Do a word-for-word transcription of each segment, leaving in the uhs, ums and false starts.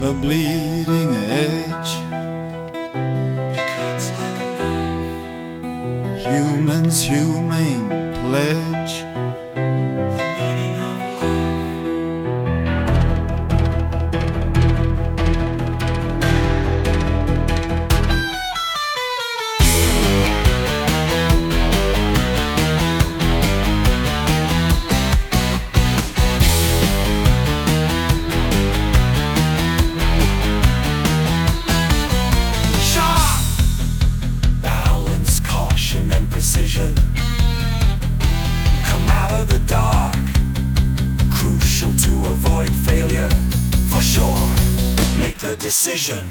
a bleeding edge. Humans' humane pledge. Precision. Come out of the dark, crucial to avoid failure. For sure, make the decision.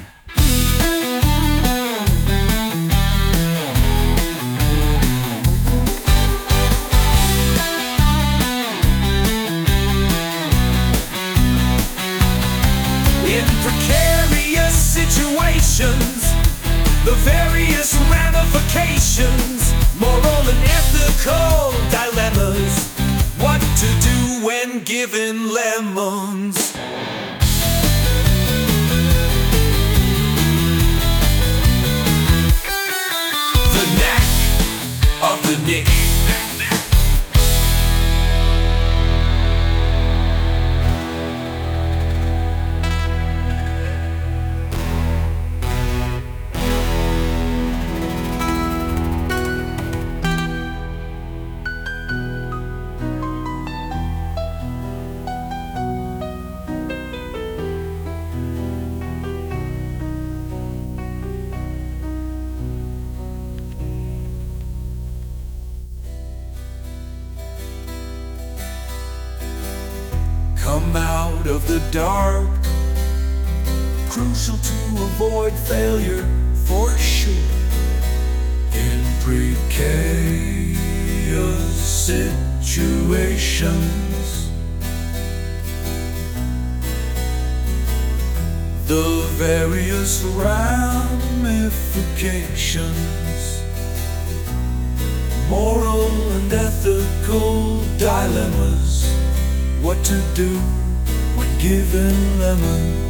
In precarious situations, the various ramifications, moral and ethical dilemmas, what to do when given lemons. The knack of the nick. Come out of the dark, crucial to avoid failure, for sure. In precarious situations, the various ramifications, moral and ethical dilemmas, what to do when given lemons.